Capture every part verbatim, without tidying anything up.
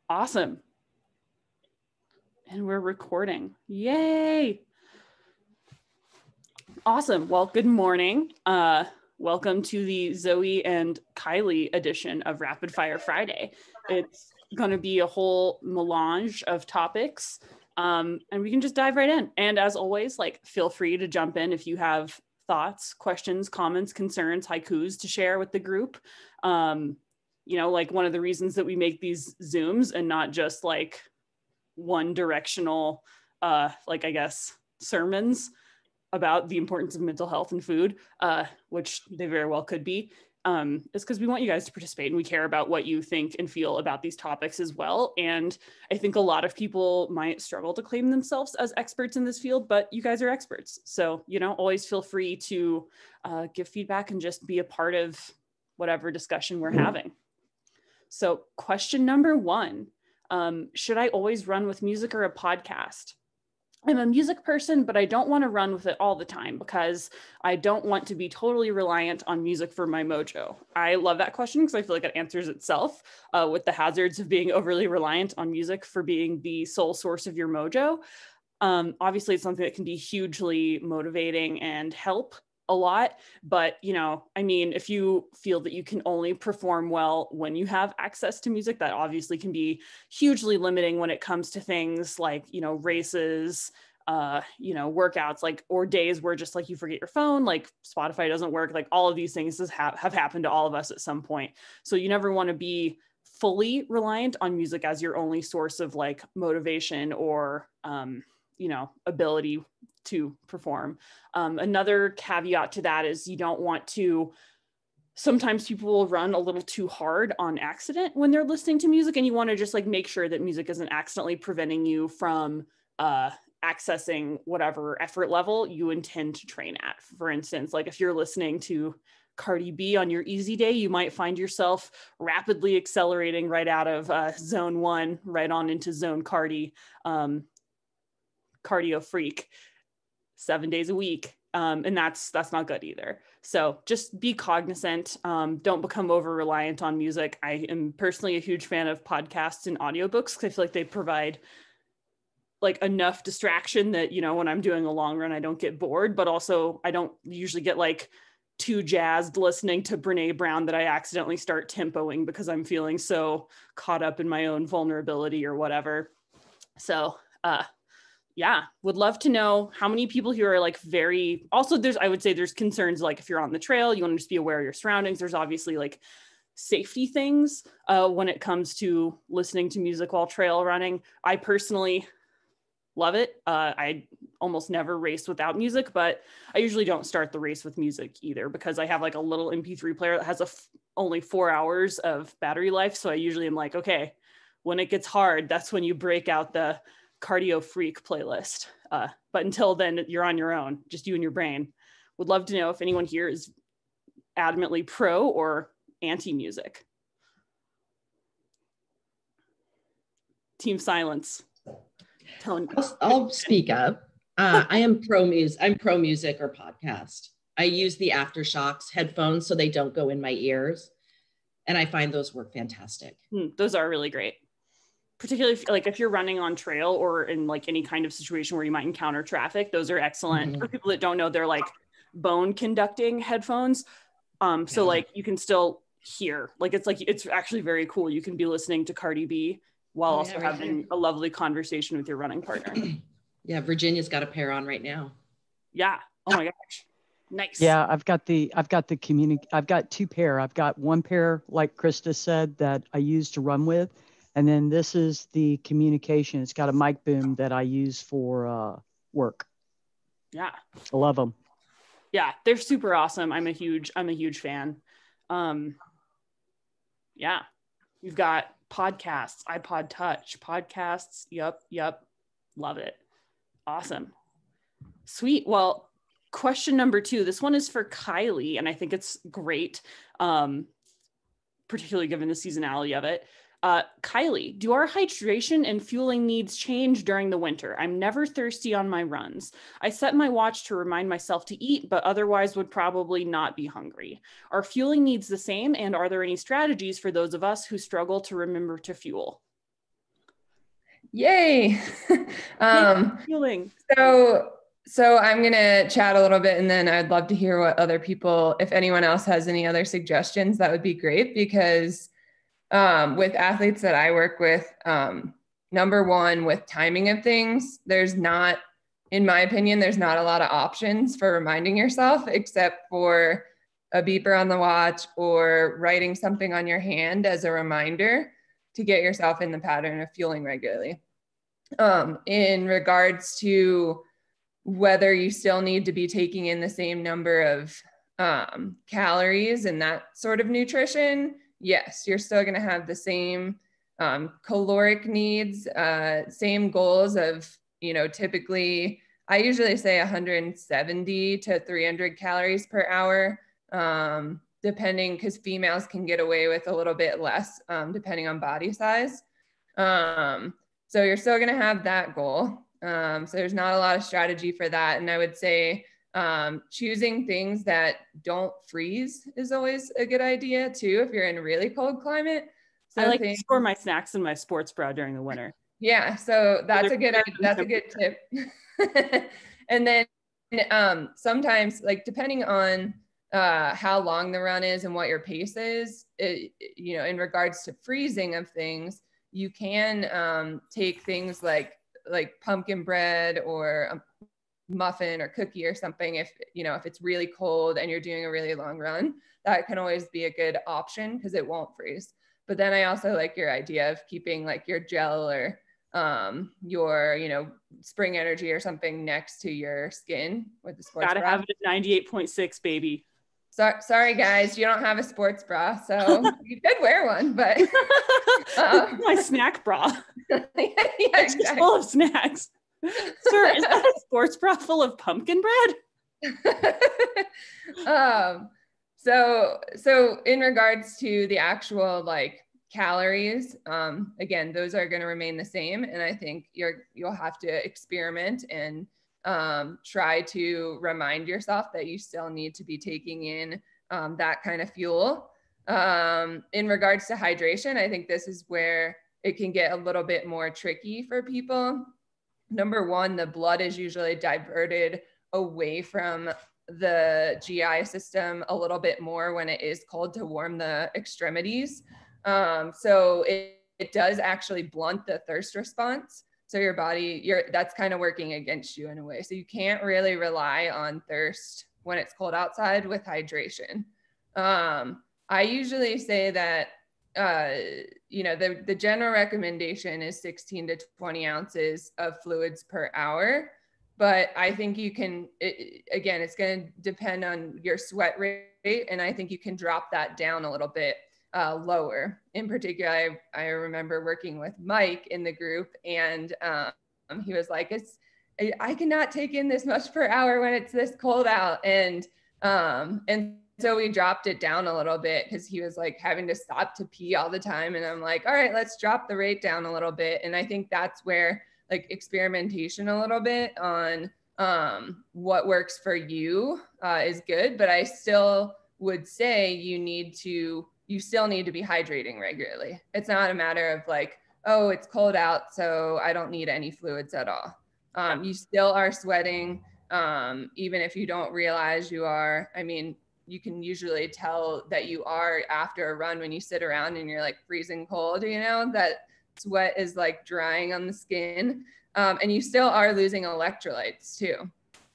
Awesome. And we're recording. Yay. Awesome. Well, good morning. Uh, welcome to the Zoe and Kylie edition of Rapid Fire Friday. It's going to be a whole melange of topics, um, and we can just dive right in. And as always, like, feel free to jump in if you have thoughts, questions, comments, concerns, haikus to share with the group. Um, you know, like one of the reasons that we make these Zooms and not just like one directional, uh, like, I guess, sermons about the importance of mental health and food, uh, which they very well could be, um, is because we want you guys to participate and we care about what you think and feel about these topics as well. And I think a lot of people might struggle to claim themselves as experts in this field, but you guys are experts. So, you know, always feel free to uh, give feedback and just be a part of whatever discussion we're having. So question number one, um, should I always run with music or a podcast? I'm a music person, but I don't want to run with it all the time because I don't want to be totally reliant on music for my mojo. I love that question because I feel like it answers itself uh, with the hazards of being overly reliant on music for being the sole source of your mojo. Um, obviously, it's something that can be hugely motivating and help a lot, but, you know, I mean, if you feel that you can only perform well when you have access to music, that obviously can be hugely limiting when it comes to things like, you know, races, uh, you know, workouts, like, or days where just like you forget your phone, like Spotify doesn't work, like all of these things has ha- have happened to all of us at some point. So you never want to be fully reliant on music as your only source of like motivation or, um, you know, ability to perform. Um, another caveat to that is you don't want to, sometimes people will run a little too hard on accident when they're listening to music, and you want to just like make sure that music isn't accidentally preventing you from uh, accessing whatever effort level you intend to train at. For instance, like if you're listening to Cardi B on your easy day, you might find yourself rapidly accelerating right out of uh, zone one, right on into zone Cardi, um, cardio freak, seven days a week. Um, and that's that's not good either. So just be cognizant. Um, don't become over reliant on music. I am personally a huge fan of podcasts and audiobooks because I feel like they provide like enough distraction that, you know, when I'm doing a long run, I don't get bored, but also I don't usually get like too jazzed listening to Brene Brown that I accidentally start tempoing because I'm feeling so caught up in my own vulnerability or whatever. So, uh, yeah, would love to know how many people here are like very, also there's, I would say there's concerns like if you're on the trail, you want to just be aware of your surroundings. There's obviously like safety things uh, when it comes to listening to music while trail running. I personally love it. Uh, I almost never race without music, but I usually don't start the race with music either because I have like a little M P three player that has a f- only four hours of battery life. So I usually am like, okay, when it gets hard, that's when you break out the cardio freak playlist. Uh, but until then, you're on your own, just you and your brain. Would love to know if anyone here is adamantly pro or anti-music. Team silence. Tone. I'll, I'll speak up. Uh, I am pro music. I'm pro music or podcast. I use the AfterShokz headphones so they don't go in my ears, and I find those work fantastic. Mm, those are really great. Particularly if, like if you're running on trail or in like any kind of situation where you might encounter traffic, those are excellent. Mm-hmm. For people that don't know, they're like bone conducting headphones. Um, so yeah. Like you can still hear, like it's like, it's actually very cool. You can be listening to Cardi B while oh, also yeah, right having here. A lovely conversation with your running partner. Yeah, Virginia's got a pair on right now. Yeah. Oh my gosh. Nice. Yeah, I've got the I've got the communi- I've got two pair. I've got one pair, like Krista said, that I use to run with. And then this is the communication. It's got a mic boom that I use for uh, work. Yeah. I love them. Yeah, they're super awesome. I'm a huge, I'm a huge fan. Um, yeah, we've got podcasts, iPod Touch, podcasts. Yep, yep. Love it. Awesome. Sweet. Well, question number two. This one is for Kylie, and I think it's great, um, particularly given the seasonality of it. Uh, Kylie, do our hydration and fueling needs change during the winter? I'm never thirsty on my runs. I set my watch to remind myself to eat, but otherwise would probably not be hungry. Are fueling needs the same? And are there any strategies for those of us who struggle to remember to fuel? Yay. um, Feeling. So, so I'm going to chat a little bit, and then I'd love to hear what other people, if anyone else has any other suggestions, that would be great, because um, with athletes that I work with, um, number one, with timing of things, there's not, in my opinion, there's not a lot of options for reminding yourself, except for a beeper on the watch or writing something on your hand as a reminder to get yourself in the pattern of fueling regularly. Um, in regards to whether you still need to be taking in the same number of um, calories and that sort of nutrition, yes, you're still going to have the same um, caloric needs, uh, same goals of, you know, typically, I usually say one hundred seventy to three hundred calories per hour, um, depending, because females can get away with a little bit less, um, depending on body size. Um, so you're still going to have that goal. Um, so there's not a lot of strategy for that. And I would say um, choosing things that don't freeze is always a good idea too, if you're in a really cold climate. So I like things, to store my snacks in my sports bra during the winter. Yeah, so that's a good, that's a good tip. And then um, sometimes, like, depending on uh, how long the run is and what your pace is, it, you know, in regards to freezing of things, you can um, take things like like pumpkin bread or a muffin or cookie or something. If, you know, if it's really cold and you're doing a really long run, that can always be a good option because it won't freeze. But then I also like your idea of keeping like your gel or um, your, you know, Spring Energy or something next to your skin with the sports Gotta bra. have it at ninety-eight point six, baby. So, sorry guys, you don't have a sports bra, so you could wear one, but uh, my snack bra. yeah, it's exactly. just full of snacks. Sir, is that a sports bra full of pumpkin bread? um, so, so in regards to the actual like calories, um, again, those are going to remain the same, and I think you're you'll have to experiment and Um, try to remind yourself that you still need to be taking in um, that kind of fuel. Um, in regards to hydration, I think this is where it can get a little bit more tricky for people. Number one, the blood is usually diverted away from the G I system a little bit more when it is cold to warm the extremities. Um, so it, it does actually blunt the thirst response. So your body, you're, that's kind of working against you in a way. So you can't really rely on thirst when it's cold outside with hydration. Um, I usually say that, uh, you know, the, the general recommendation is sixteen to twenty ounces of fluids per hour. But I think you can, it, again, it's going to depend on your sweat rate. And I think you can drop that down a little bit Uh, lower. In particular, I, I remember working with Mike in the group, and um, he was like, "It's I, I cannot take in this much per hour when it's this cold out," and um, and so we dropped it down a little bit because he was like having to stop to pee all the time, and I'm like, "All right, let's drop the rate down a little bit." And I think that's where like experimentation a little bit on um, what works for you uh, is good, but I still would say you need to you still need to be hydrating regularly. It's not a matter of like, oh, it's cold out, so I don't need any fluids at all. Um, you still are sweating, um, even if you don't realize you are. I mean, you can usually tell that you are after a run when you sit around and you're like freezing cold, you know, that sweat is like drying on the skin. Um, and you still are losing electrolytes too.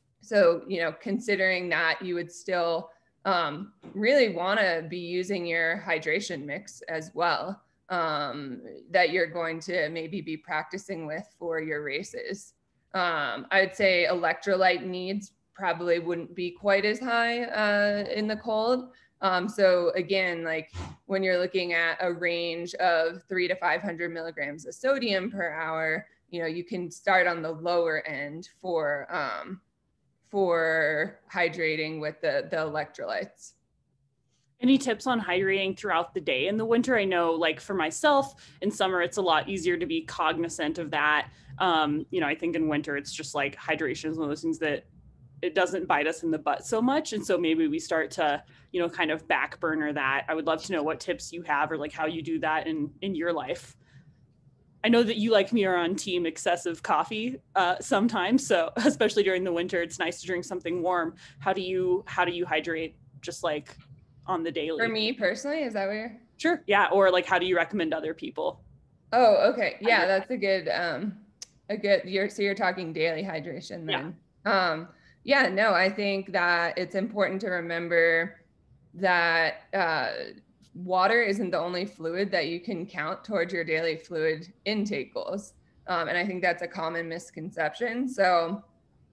So, you know, considering that, you would still um, really want to be using your hydration mix as well, um, that you're going to maybe be practicing with for your races. Um, I would say electrolyte needs probably wouldn't be quite as high uh, in the cold. Um, so again, like when you're looking at a range of three to five hundred milligrams of sodium per hour, you know, you can start on the lower end for um, for hydrating with the, the electrolytes. Any tips on hydrating throughout the day in the winter? I know, like for myself, in summer, it's a lot easier to be cognizant of that. Um, you know, I think in winter, it's just like hydration is one of those things that it doesn't bite us in the butt so much. And so maybe we start to, you know, kind of back burner that. I would love to know what tips you have or like how you do that in, in your life. I know that you, like me, are on team excessive coffee uh, sometimes. So especially during the winter, it's nice to drink something warm. How do you, how do you hydrate just like on the daily? For me personally, is that what you're? Sure. Yeah. Or like, how do you recommend other people? Oh, okay. Yeah, that's a good, um, a good, you're, so you're talking daily hydration then. Yeah. Um, yeah, no, I think that it's important to remember that uh, water isn't the only fluid that you can count towards your daily fluid intake goals. Um, and I think that's a common misconception. So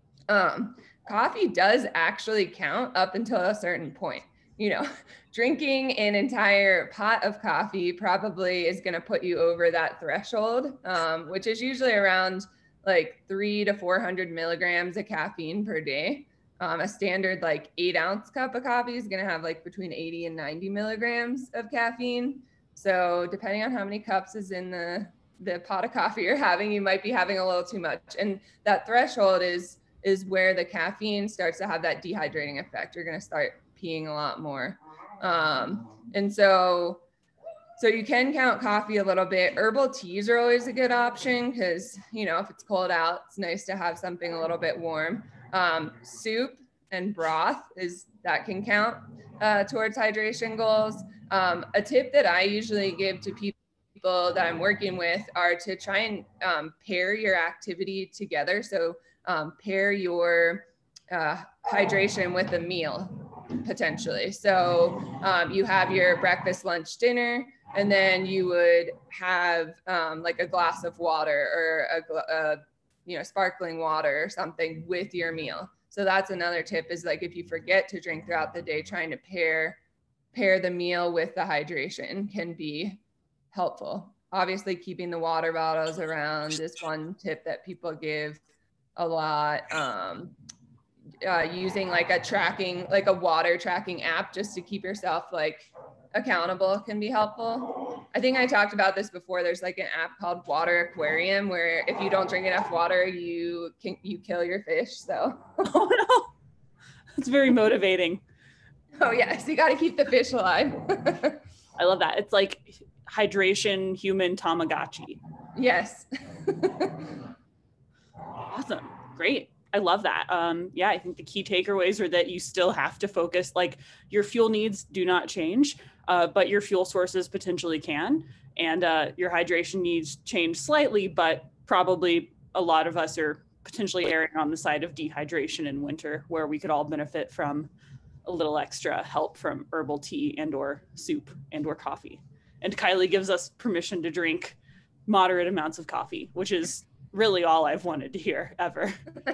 um, coffee does actually count up until a certain point. You know, drinking an entire pot of coffee probably is going to put you over that threshold, um, which is usually around like three to four hundred milligrams of caffeine per day. Um, a standard like eight ounce cup of coffee is going to have like between eighty and ninety milligrams of caffeine. So depending on how many cups is in the, the pot of coffee you're having, you might be having a little too much. And that threshold is, is where the caffeine starts to have that dehydrating effect. You're going to start peeing a lot more. Um, and so, so you can count coffee a little bit. Herbal teas are always a good option because, you know, if it's cold out, it's nice to have something a little bit warm. Um, soup and broth is that can count uh, towards hydration goals. Um, a tip that I usually give to people that I'm working with are to try and um, pair your activity together. So um, pair your uh, hydration with a meal potentially. So um, you have your breakfast, lunch, dinner, and then you would have um, like a glass of water or a, a you know, sparkling water or something with your meal. So that's another tip is like, if you forget to drink throughout the day, trying to pair, pair the meal with the hydration can be helpful. Obviously keeping the water bottles around is one tip that people give a lot. Um, uh, using like a tracking, like a water tracking app just to keep yourself like accountable can be helpful. I think I talked about this before. There's like an app called Water Aquarium where if you don't drink enough water, you can, you kill your fish. So, oh no, it's very motivating. Oh yes, you got to keep the fish alive. I love that. It's like hydration human Tamagotchi. Yes. Awesome. Great. I love that. Um, yeah, I think the key takeaways are that you still have to focus, like your fuel needs do not change, uh, but your fuel sources potentially can. And uh, your hydration needs change slightly, but probably a lot of us are potentially erring on the side of dehydration in winter, where we could all benefit from a little extra help from herbal tea and or soup and or coffee. And Kylie gives us permission to drink moderate amounts of coffee, which is really all I've wanted to hear ever.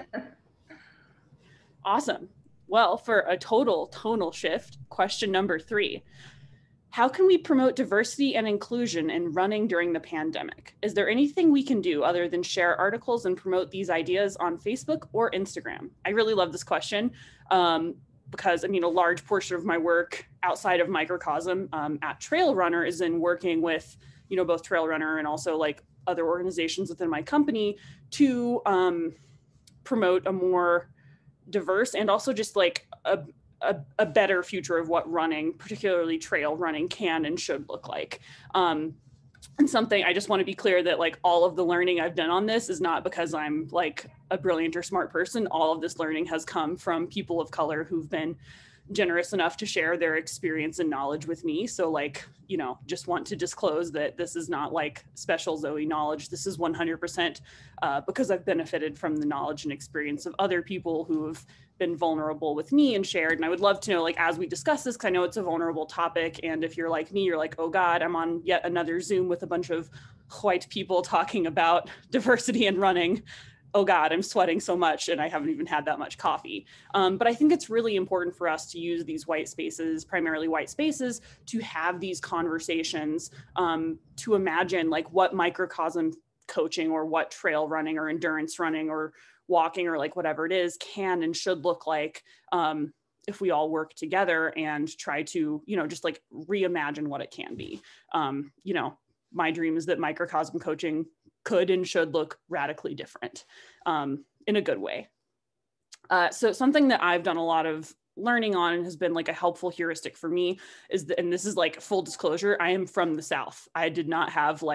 Awesome. Well, for a total tonal shift, question number three. How can we promote diversity and inclusion in running during the pandemic? Is there anything we can do other than share articles and promote these ideas on Facebook or Instagram? I really love this question um, because, I mean, a large portion of my work outside of Microcosm um, at Trail Runner is in working with, you know, both Trail Runner and also like other organizations within my company to um, promote a more diverse and also just like a, a, a better future of what running, particularly trail running, can and should look like. Um, and something I just want to be clear that like all of the learning I've done on this is not because I'm like a brilliant or smart person. All of this learning has come from people of color who've been generous enough to share their experience and knowledge with me. So like, you know, just want to disclose that this is not like special Zoe knowledge. This is one hundred percent uh, because I've benefited from the knowledge and experience of other people who have been vulnerable with me and shared. And I would love to know, like, as we discuss this, because I know it's a vulnerable topic. And if you're like me, you're like, oh God, I'm on yet another Zoom with a bunch of white people talking about diversity and running. Oh God, I'm sweating so much and I haven't even had that much coffee. Um, but I think it's really important for us to use these white spaces, primarily white spaces, to have these conversations, um, to imagine like what microcosm coaching or what trail running or endurance running or walking or like whatever it is can and should look like um, if we all work together and try to, you know, just like reimagine what it can be. Um, you know, my dream is that microcosm coaching could and should look radically different um, in a good way. Uh, so something that I've done a lot of learning on and has been like a helpful heuristic for me is that, and this is like full disclosure, I am from the South. I did not have like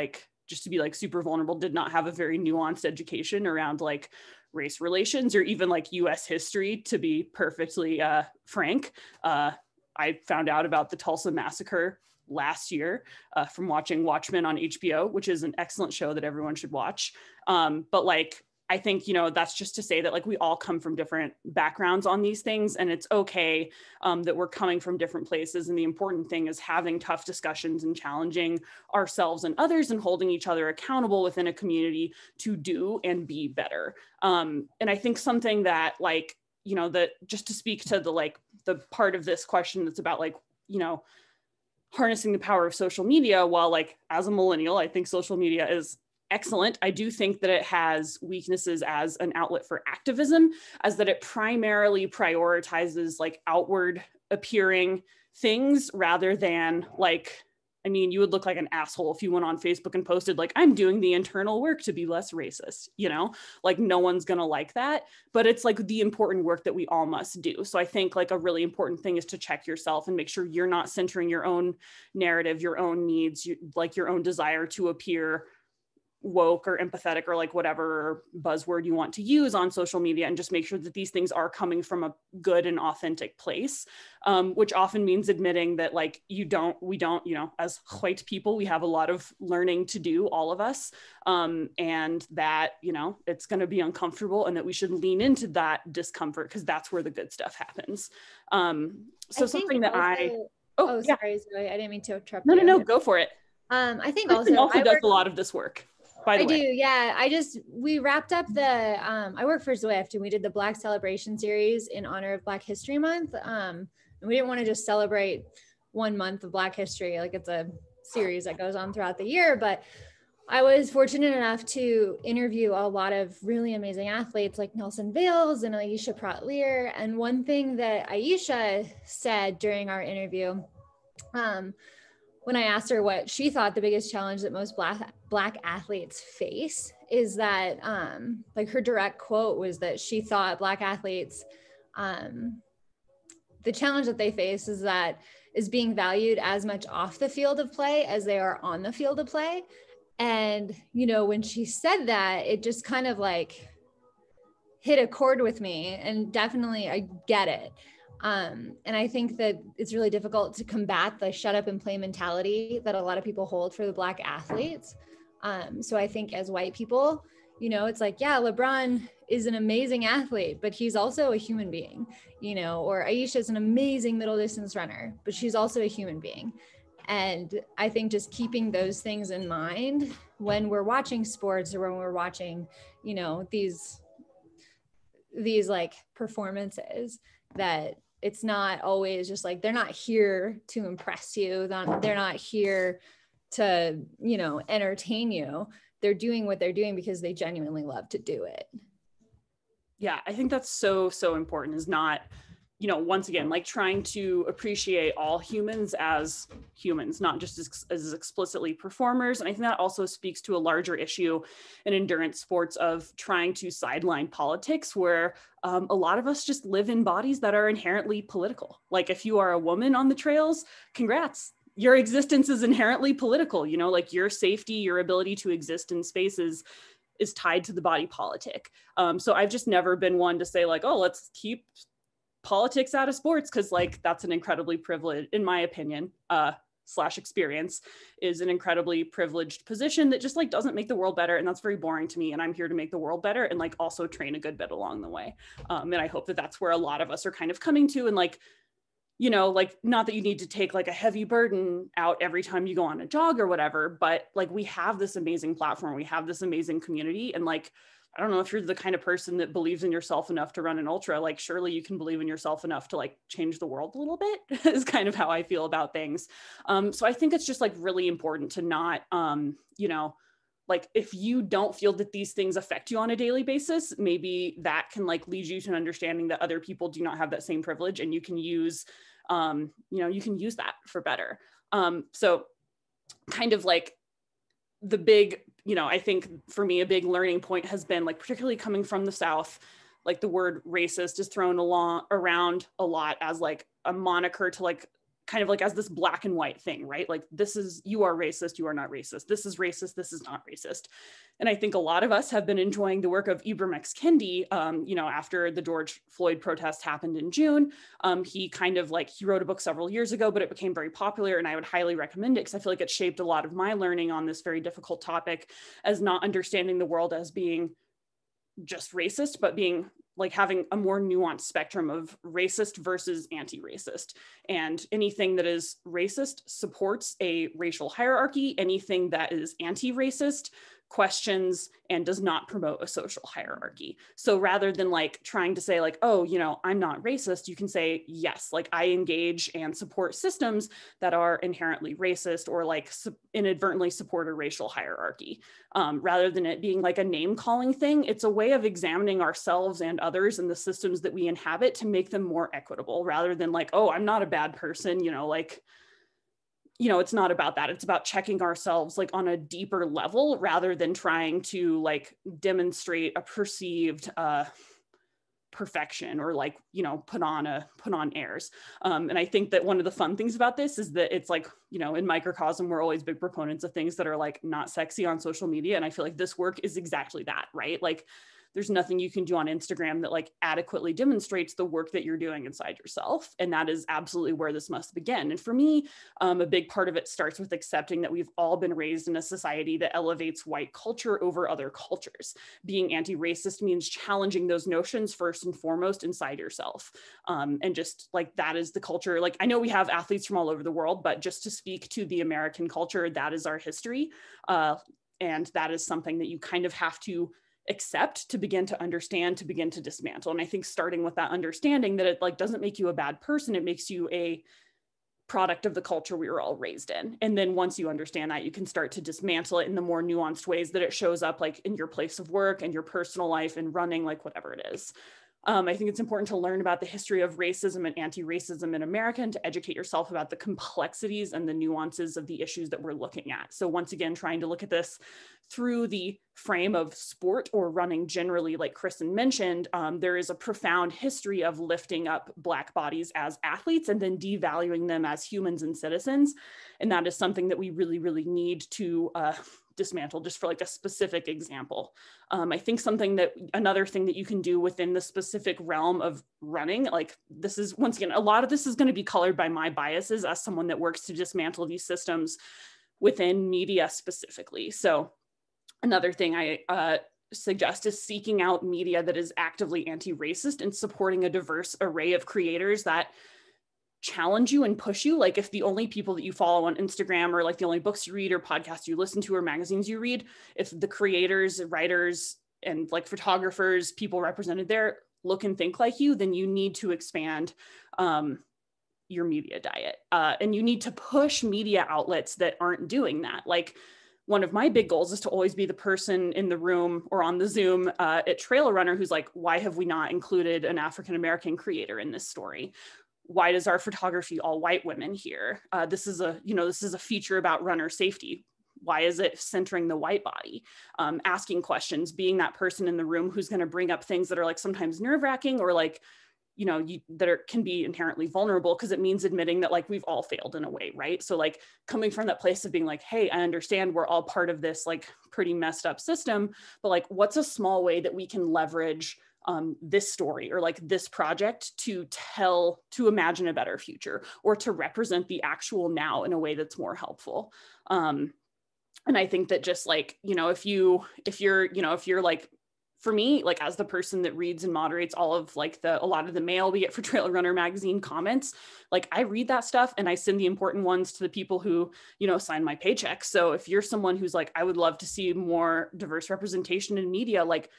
just to be like super vulnerable, did not have a very nuanced education around like race relations or even like U S history, to be perfectly uh, frank. Uh, I found out about the Tulsa massacre last year uh, from watching Watchmen on H B O, which is an excellent show that everyone should watch. Um, but like, I think, you know, that's just to say that like we all come from different backgrounds on these things, and it's okay um, that we're coming from different places. And the important thing is having tough discussions and challenging ourselves and others and holding each other accountable within a community to do and be better. Um, and I think something that like, you know, that just to speak to the like the part of this question that's about like, you know, harnessing the power of social media, while like as a millennial, I think social media is excellent. I do think that it has weaknesses as an outlet for activism, as that it primarily prioritizes like outward appearing things rather than like, I mean, you would look like an asshole if you went on Facebook and posted like, I'm doing the internal work to be less racist, you know, like no one's gonna like that, but it's like the important work that we all must do. So I think like a really important thing is to check yourself and make sure you're not centering your own narrative, your own needs, you, like your own desire to appear woke or empathetic or like whatever buzzword you want to use on social media, and just make sure that these things are coming from a good and authentic place, um, which often means admitting that like you don't, we don't, you know, as white people, we have a lot of learning to do, all of us, um, and that, you know, it's going to be uncomfortable and that we should lean into that discomfort because that's where the good stuff happens. Um, so I something that also, I, oh, oh yeah. sorry, Zoe, I didn't mean to interrupt No, you. no, no, go for it. Um, I think Kristen also, also I does work, a lot of this work. By the I way. do, yeah. I just, we wrapped up the, um, I work for Zwift and we did the Black Celebration series in honor of Black History Month. Um, and we didn't want to just celebrate one month of Black history. Like it's a series that goes on throughout the year, but I was fortunate enough to interview a lot of really amazing athletes like Nelson Vales and Aisha Pratt-Lear. And one thing that Aisha said during our interview, um, when I asked her what she thought the biggest challenge that most black black athletes face is that, um, like her direct quote was that she thought black athletes, um, the challenge that they face is that is being valued as much off the field of play as they are on the field of play. And, you know, when she said that, it just kind of like hit a chord with me, and definitely I get it. Um, and I think that it's really difficult to combat the shut up and play mentality that a lot of people hold for the black athletes. Um, so I think as white people, you know, it's like, yeah, LeBron is an amazing athlete, but he's also a human being, you know, or Aisha is an amazing middle distance runner, but she's also a human being. And I think just keeping those things in mind when we're watching sports or when we're watching, you know, these, these like performances, that it's not always just like, they're not here to impress you. They're not here to, you know, entertain you. They're doing what they're doing because they genuinely love to do it. Yeah, I think that's so, so important, is not, you know, once again, like trying to appreciate all humans as humans, not just as, as explicitly performers. And I think that also speaks to a larger issue in endurance sports of trying to sideline politics, where um, a lot of us just live in bodies that are inherently political. Like if you are a woman on the trails, congrats. Your existence is inherently political, you know, like your safety, your ability to exist in spaces is tied to the body politic. Um, so I've just never been one to say like, oh, let's keep politics out of sports, because like that's an incredibly privileged, in my opinion, uh, slash experience, is an incredibly privileged position that just like doesn't make the world better. And that's very boring to me. And I'm here to make the world better and like also train a good bit along the way. Um, and I hope that that's where a lot of us are kind of coming to, and like, you know, like not that you need to take like a heavy burden out every time you go on a jog or whatever, but like we have this amazing platform, we have this amazing community, and like, I don't know if you're the kind of person that believes in yourself enough to run an ultra, like surely you can believe in yourself enough to like change the world a little bit is kind of how I feel about things. Um, so I think it's just like really important to not, um, you know, like if you don't feel that these things affect you on a daily basis, maybe that can like lead you to an understanding that other people do not have that same privilege, and you can use, um, you know, you can use that for better. Um, so kind of like, the big, you know, I think for me, a big learning point has been like, particularly coming from the South, like the word racist is thrown along around a lot as like a moniker to like kind of like as this black and white thing, right? Like this is, you are racist, you are not racist. This is racist, this is not racist. And I think a lot of us have been enjoying the work of Ibram X. Kendi, um, you know, after the George Floyd protest happened in June. Um, he kind of like, he wrote a book several years ago, but it became very popular, and I would highly recommend it because I feel like it shaped a lot of my learning on this very difficult topic, as not understanding the world as being just racist, but being like having a more nuanced spectrum of racist versus anti-racist. And anything that is racist supports a racial hierarchy. Anything that is anti-racist questions and does not promote a social hierarchy. So rather than like trying to say like, oh, you know, I'm not racist, you can say, yes, like I engage and support systems that are inherently racist or like su- inadvertently support a racial hierarchy. Um, rather than it being like a name calling thing, it's a way of examining ourselves and others and the systems that we inhabit to make them more equitable, rather than like, oh, I'm not a bad person, you know, like, you know, it's not about that. It's about checking ourselves like on a deeper level, rather than trying to like demonstrate a perceived uh, perfection or like, you know, put on a put on airs. Um, and I think that one of the fun things about this is that it's like, you know, in microcosm, we're always big proponents of things that are like not sexy on social media. And I feel like this work is exactly that, right? Like there's nothing you can do on Instagram that like adequately demonstrates the work that you're doing inside yourself. And that is absolutely where this must begin. And for me, um, a big part of it starts with accepting that we've all been raised in a society that elevates white culture over other cultures. Being anti-racist means challenging those notions first and foremost inside yourself. Um, and just like, that is the culture. Like, I know we have athletes from all over the world, but just to speak to the American culture, that is our history. Uh, and that is something that you kind of have to accept to begin to understand, to begin to dismantle. And I think starting with that understanding that it like doesn't make you a bad person, it makes you a product of the culture we were all raised in. And then once you understand that, you can start to dismantle it in the more nuanced ways that it shows up like in your place of work and your personal life and running, like whatever it is. Um, I think it's important to learn about the history of racism and anti-racism in America, and to educate yourself about the complexities and the nuances of the issues that we're looking at. So once again, trying to look at this through the frame of sport or running generally, like Kristen mentioned, um, there is a profound history of lifting up Black bodies as athletes and then devaluing them as humans and citizens. And that is something that we really, really need to uh, dismantle, just for like a specific example. Um, I think something that, another thing that you can do within the specific realm of running, like this is, once again, a lot of this is going to be colored by my biases as someone that works to dismantle these systems within media specifically. So another thing I uh, suggest is seeking out media that is actively anti-racist and supporting a diverse array of creators that challenge you and push you. Like if the only people that you follow on Instagram or like the only books you read or podcasts you listen to or magazines you read, if the creators, writers, and like photographers, people represented there look and think like you, then you need to expand um, your media diet. Uh, and you need to push media outlets that aren't doing that. Like one of my big goals is to always be the person in the room or on the Zoom uh, at Trail Runner who's like, why have we not included an African-American creator in this story? Why does our photography all white women here? Uh, this is a, you know, this is a feature about runner safety. Why is it centering the white body? Um, asking questions, being that person in the room who's going to bring up things that are like sometimes nerve wracking or like, you know, you, that are, can be inherently vulnerable, because it means admitting that like we've all failed in a way, right? So like coming from that place of being like, hey, I understand we're all part of this like pretty messed up system, but like what's a small way that we can leverage um, this story or like this project to tell, to imagine a better future or to represent the actual now in a way that's more helpful. Um, and I think that just like, you know, if you, if you're, you know, if you're like, for me, like as the person that reads and moderates all of like the, a lot of the mail we get for Trail Runner magazine comments, like I read that stuff and I send the important ones to the people who, you know, sign my paychecks. So if you're someone who's like, I would love to see more diverse representation in media, like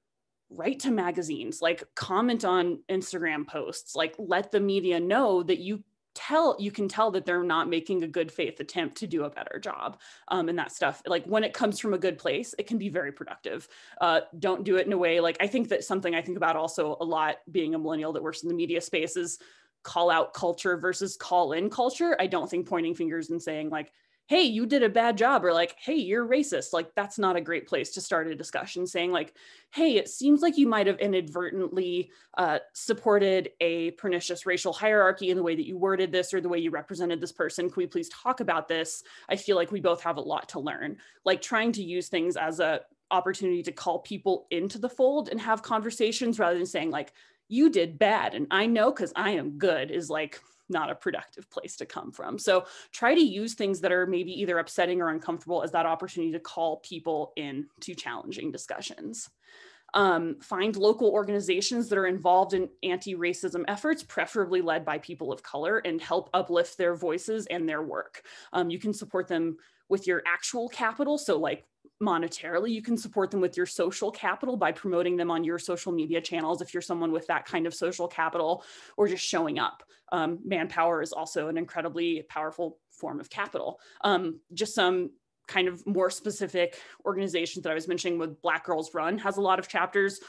write to magazines, like comment on Instagram posts, like let the media know that you tell, you can tell that they're not making a good faith attempt to do a better job. Um, and that stuff, like when it comes from a good place, it can be very productive. Uh, don't do it in a way, like I think that something I think about also a lot being a millennial that works in the media space is call out culture versus call in culture. I don't think pointing fingers and saying like, hey, you did a bad job, or like, hey, you're racist. Like, that's not a great place to start a discussion, saying like, hey, it seems like you might have inadvertently uh, supported a pernicious racial hierarchy in the way that you worded this or the way you represented this person. Can we please talk about this? I feel like we both have a lot to learn. Like, trying to use things as a opportunity to call people into the fold and have conversations rather than saying like, you did bad and I know because I am good, is like not a productive place to come from. So try to use things that are maybe either upsetting or uncomfortable as that opportunity to call people into challenging discussions. Um, find local organizations that are involved in anti-racism efforts, preferably led by people of color, and help uplift their voices and their work. Um, you can support them with your actual capital. So like monetarily, you can support them with your social capital by promoting them on your social media channels if you're someone with that kind of social capital, or just showing up. Um, manpower is also an incredibly powerful form of capital. Um, just some kind of more specific organizations that I was mentioning with Black Girls Run has a lot of chapters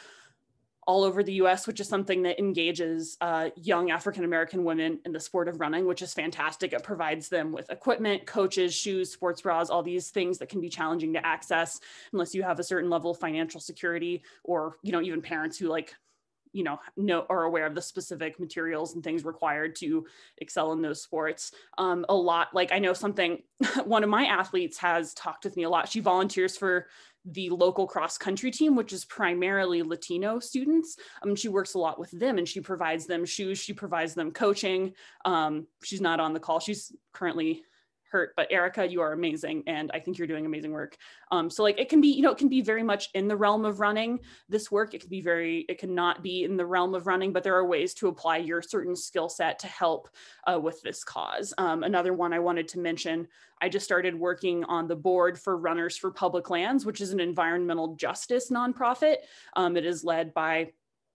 all over the U S, which is something that engages uh, young African-American women in the sport of running, which is fantastic. It provides them with equipment, coaches, shoes, sports bras, all these things that can be challenging to access unless you have a certain level of financial security, or, you know, even parents who like, you know, know are aware of the specific materials and things required to excel in those sports. Um, a lot, like I know something, one of my athletes has talked with me a lot. She volunteers for the local cross country team, which is primarily Latino students. Um, she works a lot with them and she provides them shoes, she provides them coaching. Um, she's not on the call, she's currently hurt, but Erica, you are amazing. And I think you're doing amazing work. Um, so like, it can be, you know, it can be very much in the realm of running this work. It can be very, it cannot be in the realm of running, but there are ways to apply your certain skill set to help uh, with this cause. Um, another one I wanted to mention, I just started working on the board for Runners for Public Lands, which is an environmental justice nonprofit. Um, it is led by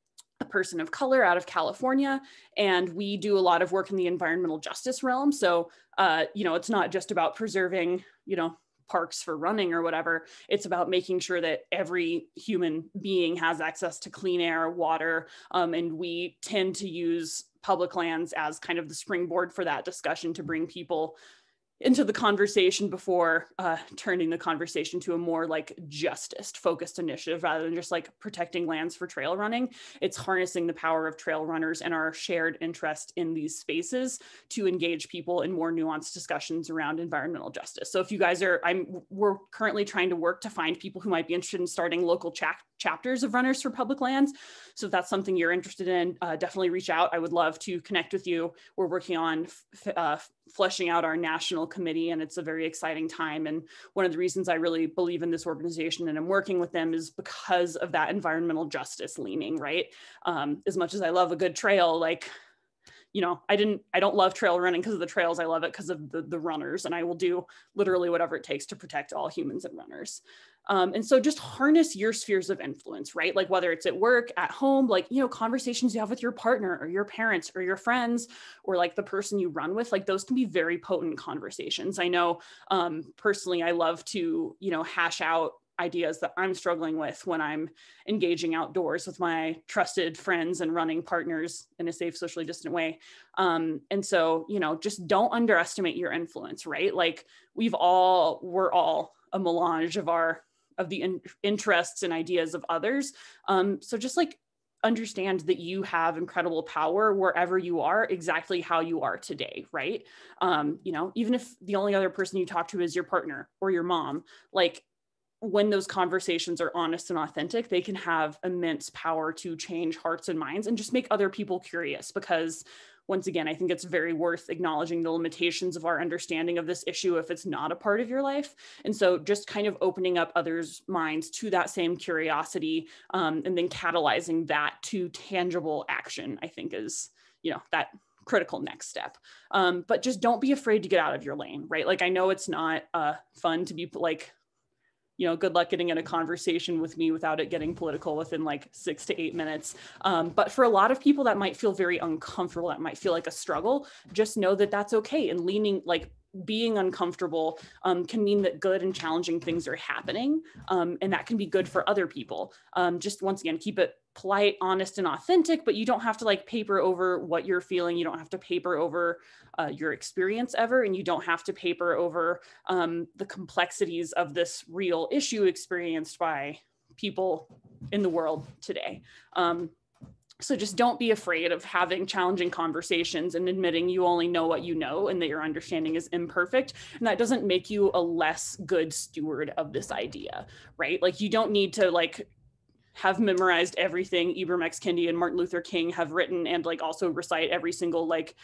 a person of color out of California. And we do a lot of work in the environmental justice realm. So, uh, you know, it's not just about preserving, you know, parks for running or whatever. It's about making sure that every human being has access to clean air, water. Um, and we tend to use public lands as kind of the springboard for that discussion to bring people into the conversation before uh, turning the conversation to a more like justice focused initiative rather than just like protecting lands for trail running. It's harnessing the power of trail runners and our shared interest in these spaces to engage people in more nuanced discussions around environmental justice. So if you guys are, I'm, we're currently trying to work to find people who might be interested in starting local cha- chapters of Runners for Public Lands. So if that's something you're interested in, uh, definitely reach out. I would love to connect with you. We're working on f- uh, fleshing out our national committee, and it's a very exciting time. And one of the reasons I really believe in this organization and I'm working with them is because of that environmental justice leaning, right? Um, as much as I love a good trail, like, you know, I didn't, I don't love trail running because of the trails. I love it because of the, the runners, and I will do literally whatever it takes to protect all humans and runners. Um, and so just harness your spheres of influence, right? Like whether it's at work, at home, like, you know, conversations you have with your partner or your parents or your friends, or like the person you run with, like those can be very potent conversations. I know um, personally, I love to, you know, hash out ideas that I'm struggling with when I'm engaging outdoors with my trusted friends and running partners in a safe, socially distant way. Um, and so, you know, just don't underestimate your influence, right? Like we've all, we're all a melange of our, of the in, interests and ideas of others. Um, so just like understand that you have incredible power wherever you are, exactly how you are today, right? Um, you know, even if the only other person you talk to is your partner or your mom, like when those conversations are honest and authentic, they can have immense power to change hearts and minds and just make other people curious. Because once again, I think it's very worth acknowledging the limitations of our understanding of this issue if it's not a part of your life. And so just kind of opening up others' minds to that same curiosity um, and then catalyzing that to tangible action, I think is, you know, that critical next step. Um, but just don't be afraid to get out of your lane, right? Like, I know it's not uh, fun to be like, you know, good luck getting in a conversation with me without it getting political within like six to eight minutes. Um, but for a lot of people that might feel very uncomfortable, that might feel like a struggle, just know that that's okay. And leaning, like being uncomfortable um, can mean that good and challenging things are happening. Um, and that can be good for other people. Um, just once again, keep it polite, honest, and authentic, but you don't have to like paper over what you're feeling. You don't have to paper over uh, your experience ever, and you don't have to paper over um, the complexities of this real issue experienced by people in the world today. Um, so just don't be afraid of having challenging conversations and admitting you only know what you know and that your understanding is imperfect. And that doesn't make you a less good steward of this idea, right? Like you don't need to like have memorized everything Ibram X. Kendi and Martin Luther King have written and like also recite every single like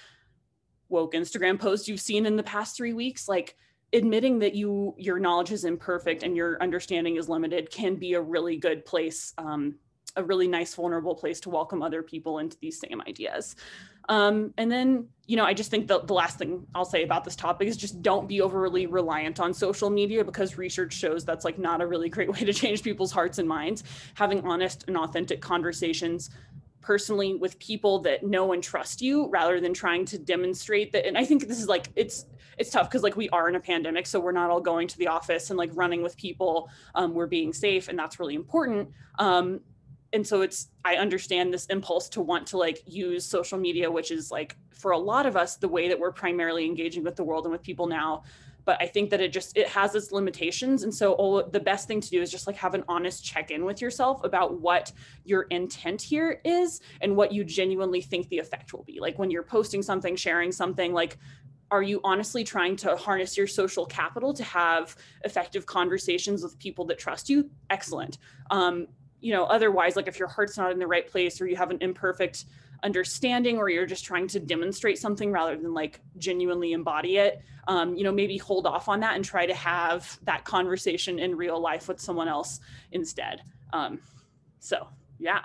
woke Instagram post you've seen in the past three weeks. Like admitting that you your knowledge is imperfect and your understanding is limited can be a really good place, um, a really nice, vulnerable place to welcome other people into these same ideas. Um, and then, you know, I just think the, the last thing I'll say about this topic is just don't be overly reliant on social media, because research shows that's like not a really great way to change people's hearts and minds. Having honest and authentic conversations personally with people that know and trust you, rather than trying to demonstrate that. And I think this is like, it's, it's tough because like we are in a pandemic, so we're not all going to the office and like running with people. Um, we're being safe, and that's really important. Um, And so it's, I understand this impulse to want to like use social media, which is like, for a lot of us, the way that we're primarily engaging with the world and with people now. But I think that it just, it has its limitations. And so all, the best thing to do is just like have an honest check-in with yourself about what your intent here is and what you genuinely think the effect will be. Like when you're posting something, sharing something, like, are you honestly trying to harness your social capital to have effective conversations with people that trust you? Excellent. Um, you know, otherwise, like if your heart's not in the right place, or you have an imperfect understanding, or you're just trying to demonstrate something rather than like genuinely embody it, um, you know, maybe hold off on that and try to have that conversation in real life with someone else instead. Um, so yeah,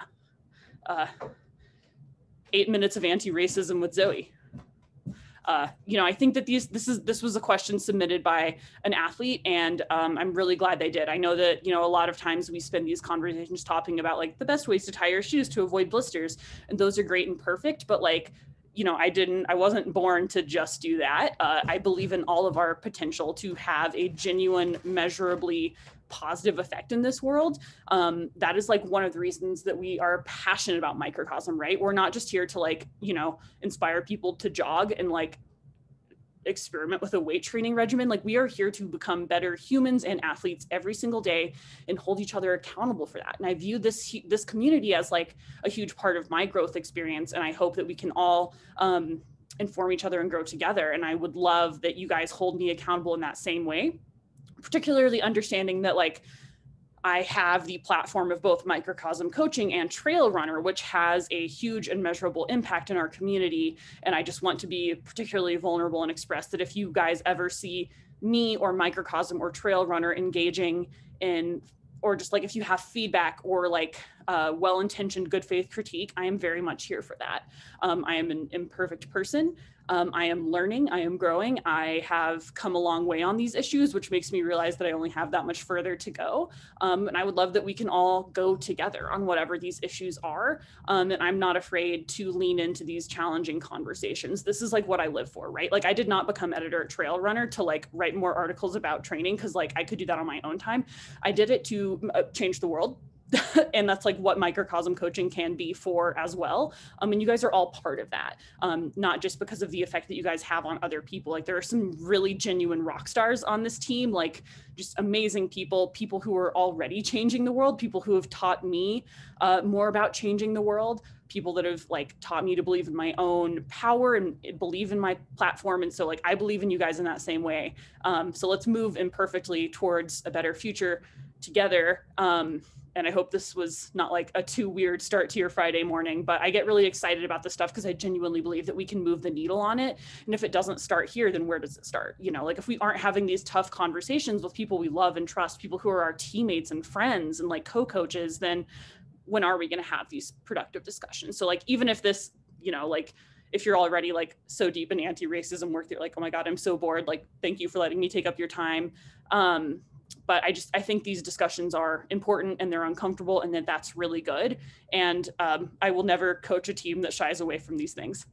uh, eight minutes of anti-racism with Zoe. Uh, you know, I think that these, this is, this was a question submitted by an athlete, and um, I'm really glad they did. I know that, you know, a lot of times we spend these conversations talking about like the best ways to tie your shoes to avoid blisters, and those are great and perfect, but like, you know, I didn't, I wasn't born to just do that. Uh, I believe in all of our potential to have a genuine, measurably positive effect in this world. Um, that is like one of the reasons that we are passionate about Microcosm, right? We're not just here to like, you know, inspire people to jog and like experiment with a weight training regimen. Like we are here to become better humans and athletes every single day and hold each other accountable for that. And I view this, this community as like a huge part of my growth experience. And I hope that we can all um, inform each other and grow together. And I would love that you guys hold me accountable in that same way, particularly understanding that like I have the platform of both Microcosm Coaching and Trail Runner, which has a huge and measurable impact in our community. And I just want to be particularly vulnerable and express that if you guys ever see me or Microcosm or Trail Runner engaging in, or just like if you have feedback or like uh, well-intentioned good faith critique, I am very much here for that. Um, I am an imperfect person. Um, I am learning, I am growing. I have come a long way on these issues, which makes me realize that I only have that much further to go. Um, and I would love that we can all go together on whatever these issues are. Um, and I'm not afraid to lean into these challenging conversations. This is like what I live for, right? Like I did not become editor at Trail Runner to like write more articles about training, because like I could do that on my own time. I did it to uh, change the world. And that's like what Microcosm Coaching can be for as well. Um, and you guys are all part of that, um, not just because of the effect that you guys have on other people. Like there are some really genuine rock stars on this team, like just amazing people, people who are already changing the world, people who have taught me uh, more about changing the world, people that have like taught me to believe in my own power and believe in my platform. And so like, I believe in you guys in that same way. Um, so let's move imperfectly towards a better future together. Um, And I hope this was not like a too weird start to your Friday morning, but I get really excited about this stuff because I genuinely believe that we can move the needle on it. And if it doesn't start here, then where does it start? You know, like if we aren't having these tough conversations with people we love and trust, people who are our teammates and friends and like co-coaches, then when are we going to have these productive discussions? So like, even if this, you know, like if you're already like so deep in anti-racism work, you're like, oh my God, I'm so bored. Like, thank you for letting me take up your time. Um, But I just, I think these discussions are important and they're uncomfortable, and that that's really good. And um, I will never coach a team that shies away from these things.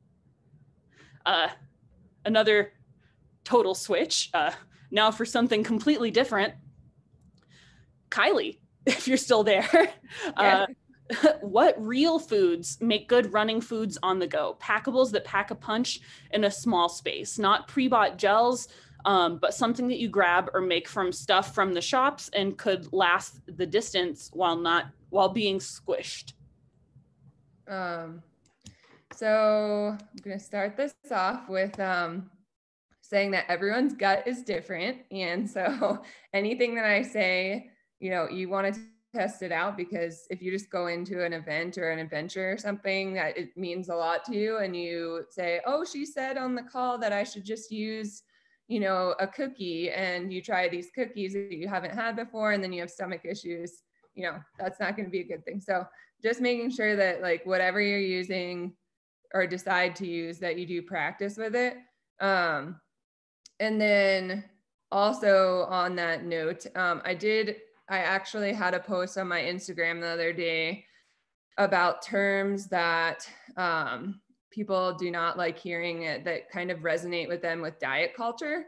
Uh, another total switch, uh, now for something completely different. Kylie, if you're still there. Yeah. Uh, What real foods make good running foods on the go? Packables that pack a punch in a small space, not pre-bought gels, um, but something that you grab or make from stuff from the shops and could last the distance while not while being squished. Um, so I'm gonna start this off with um, saying that everyone's gut is different, and so anything that I say, you know, you want to test it out, because if you just go into an event or an adventure or something that it means a lot to you, and you say, oh, she said on the call that I should just use, you know, a cookie, and you try these cookies that you haven't had before, and then you have stomach issues, you know, that's not going to be a good thing. So just making sure that like whatever you're using or decide to use, that you do practice with it. Um, and then also on that note, um, I did I actually had a post on my Instagram the other day about terms that um, people do not like hearing it, that kind of resonate with them with diet culture.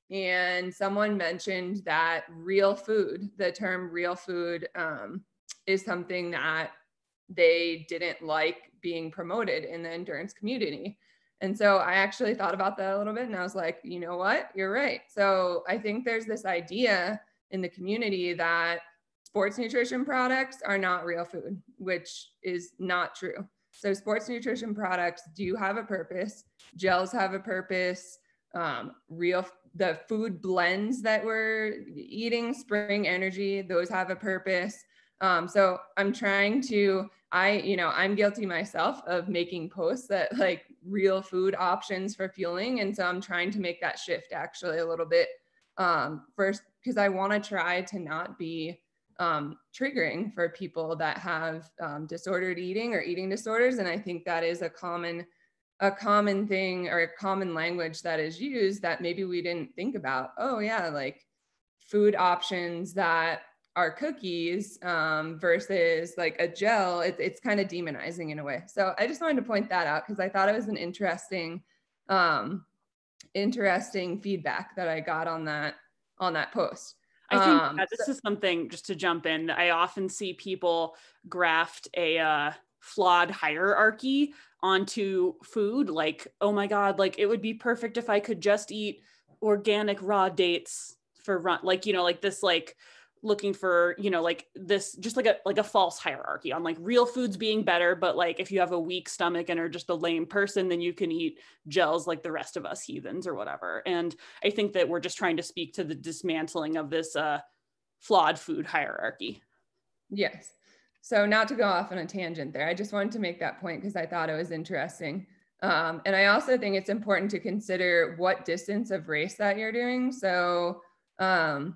And someone mentioned that real food, the term real food, um, is something that they didn't like being promoted in the endurance community. And so I actually thought about that a little bit, and I was like, you know what, you're right. So I think there's this idea in the community that sports nutrition products are not real food, which is not true. So sports nutrition products do have a purpose. Gels have a purpose. Um, real, the food blends that we're eating, Spring Energy, those have a purpose. Um, so I'm trying to, I, you know, I'm guilty myself of making posts that like real food options for fueling. And so I'm trying to make that shift actually a little bit um, first, because I want to try to not be um, triggering for people that have um, disordered eating or eating disorders. And I think that is a common, a common thing, or a common language that is used that maybe we didn't think about. Oh yeah, like food options that are cookies um, versus like a gel, it, it's kind of demonizing in a way. So I just wanted to point that out because I thought it was an interesting, um, interesting feedback that I got on that, on that post. I think um, that this so, is something, just to jump in, I often see people graft a uh, flawed hierarchy onto food. Like, oh my God, like it would be perfect if I could just eat organic raw dates for run, like, you know, like this, like looking for, you know, like this, just like a, like a false hierarchy on like real foods being better. But like, if you have a weak stomach and are just a lame person, then you can eat gels like the rest of us heathens or whatever. And I think that we're just trying to speak to the dismantling of this uh, flawed food hierarchy. Yes. So not to go off on a tangent there, I just wanted to make that point because I thought it was interesting. Um, and I also think it's important to consider what distance of race that you're doing. So um,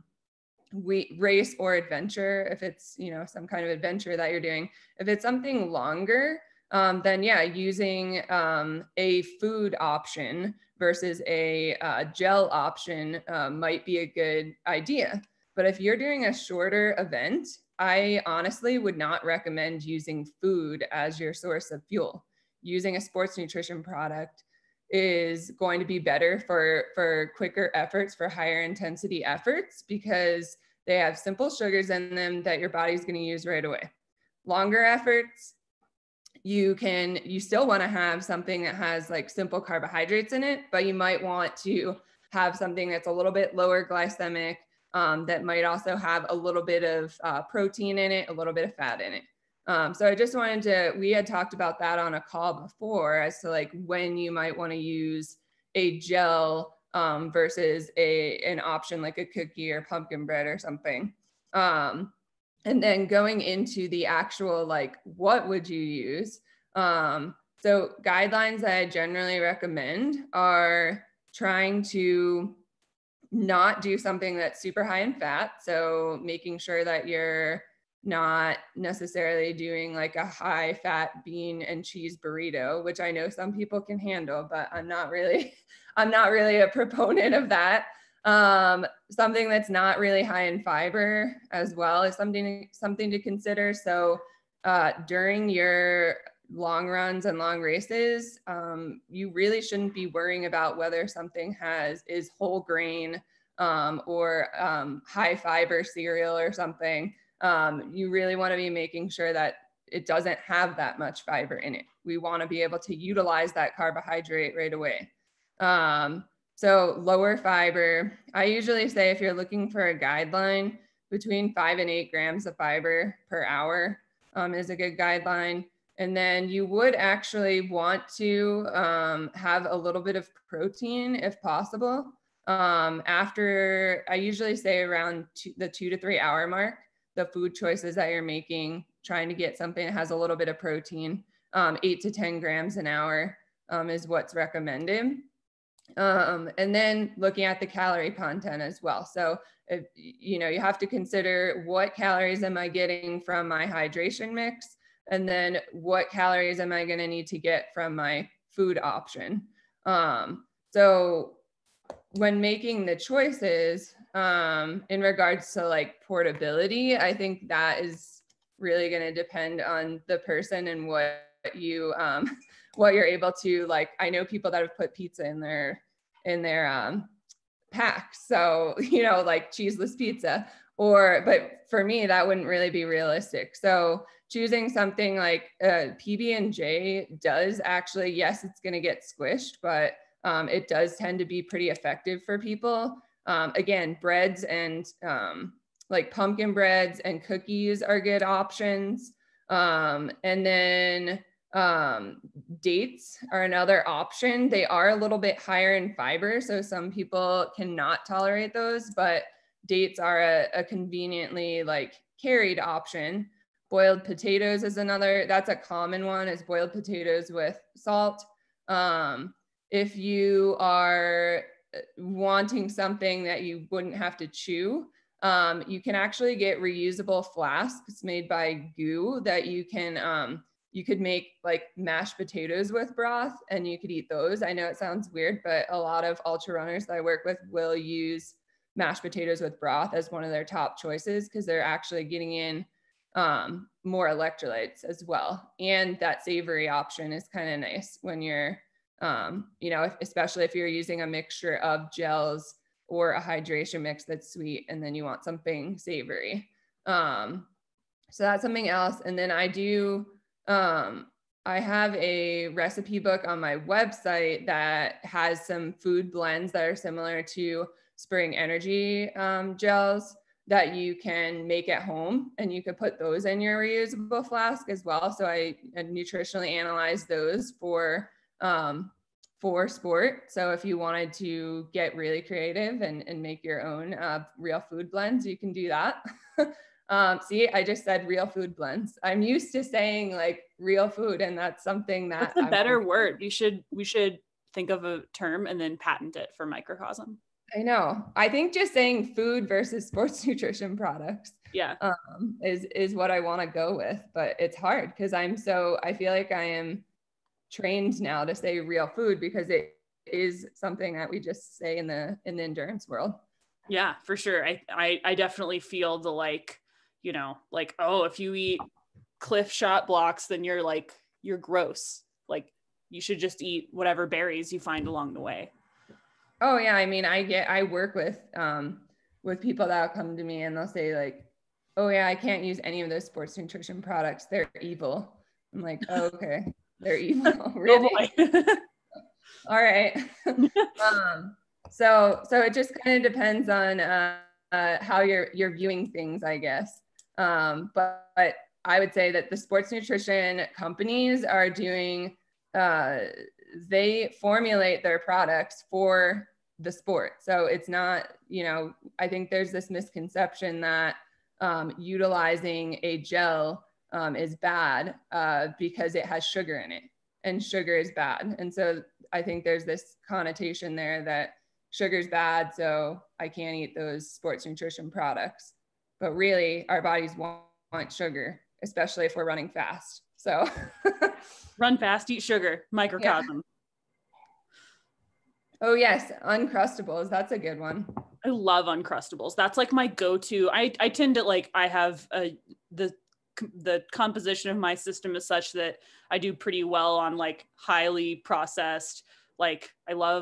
we race or adventure, if it's, you know, some kind of adventure that you're doing, if it's something longer, um, then yeah, using um, a food option versus a uh, gel option uh, might be a good idea. But if you're doing a shorter event, I honestly would not recommend using food as your source of fuel. Using a sports nutrition product is going to be better for, for quicker efforts, for higher intensity efforts, because they have simple sugars in them that your body's going to use right away. Longer efforts, you can, you still want to have something that has like simple carbohydrates in it, but you might want to have something that's a little bit lower glycemic, um, that might also have a little bit of uh, protein in it, a little bit of fat in it. Um, so I just wanted to, we had talked about that on a call before as to like when you might want to use a gel um, versus a, an option like a cookie or pumpkin bread or something. Um, and then going into the actual, like, what would you use? Um, so guidelines that I generally recommend are trying to not do something that's super high in fat. So making sure that you're not necessarily doing like a high fat bean and cheese burrito, which I know some people can handle, but I'm not really, I'm not really a proponent of that. Um, something that's not really high in fiber as well is something, something to consider. So uh, during your long runs and long races, um, you really shouldn't be worrying about whether something has is whole grain um, or um, high fiber cereal or something. Um, you really want to be making sure that it doesn't have that much fiber in it. We want to be able to utilize that carbohydrate right away. Um, so lower fiber, I usually say if you're looking for a guideline, between five and eight grams of fiber per hour um, is a good guideline. And then you would actually want to um, have a little bit of protein if possible. Um, after, I usually say around two, the two to three hour mark, the food choices that you're making, trying to get something that has a little bit of protein, um, eight to ten grams an hour um, is what's recommended. Um, and then looking at the calorie content as well. So, if, you know, you have to consider what calories am I getting from my hydration mix? And then what calories am I going to need to get from my food option? Um, so when making the choices um, in regards to like portability, I think that is really going to depend on the person and what you, um, what you're able to, like, I know people that have put pizza in their, in their um, packs. So, you know, like cheeseless pizza, or, but for me, that wouldn't really be realistic. So choosing something like uh, P B and J does actually, yes, it's going to get squished, but um, it does tend to be pretty effective for people. Um, again, breads and um, like pumpkin breads and cookies are good options. Um, and then um, dates are another option. They are a little bit higher in fiber, so some people cannot tolerate those, but dates are a, a conveniently like carried option. Boiled potatoes is another, that's a common one, is boiled potatoes with salt. Um, if you are wanting something that you wouldn't have to chew, um, you can actually get reusable flasks made by G U that you can, um, you could make like mashed potatoes with broth and you could eat those. I know it sounds weird, but a lot of ultra runners that I work with will use mashed potatoes with broth as one of their top choices because they're actually getting in um, more electrolytes as well. And that savory option is kind of nice when you're, um, you know, if, especially if you're using a mixture of gels or a hydration mix that's sweet, and then you want something savory. Um, so that's something else. And then I do, um, I have a recipe book on my website that has some food blends that are similar to Spring Energy um, gels that you can make at home, and you could put those in your reusable flask as well. So I, I nutritionally analyze those for um, for sport. So if you wanted to get really creative and, and make your own uh, real food blends, you can do that. um, see, I just said real food blends. I'm used to saying like real food, and that's something that that's a I'm better word. We should we should think of a term and then patent it for Microcosm. I know. I think just saying food versus sports nutrition products yeah um, is, is what I want to go with, but it's hard because I'm so, I feel like I am trained now to say real food because it is something that we just say in the, in the endurance world. Yeah, for sure. I, I, I definitely feel the like, you know, like, oh, if you eat Cliff Shot blocks, then you're like, you're gross. Like you should just eat whatever berries you find along the way. Oh yeah, I mean, I get, I work with, um, with people that come to me and they'll say like, oh yeah, I can't use any of those sports nutrition products. They're evil. I'm like, oh, okay, they're evil. Really? Oh All right. um, so, so it just kind of depends on uh, uh, how you're you're viewing things, I guess. Um, but, but I would say that the sports nutrition companies are doing. Uh, they formulate their products for the sport. So it's not, you know, I think there's this misconception that um, utilizing a gel um, is bad uh, because it has sugar in it, and sugar is bad. And so I think there's this connotation there that sugar is bad, so I can't eat those sports nutrition products. But really, our bodies want, want sugar, especially if we're running fast. So run fast, eat sugar, Microcosm. Yeah. Oh yes, Uncrustables. That's a good one. I love Uncrustables. That's like my go-to. I, I tend to like, I have a, the, the composition of my system is such that I do pretty well on like highly processed, like I love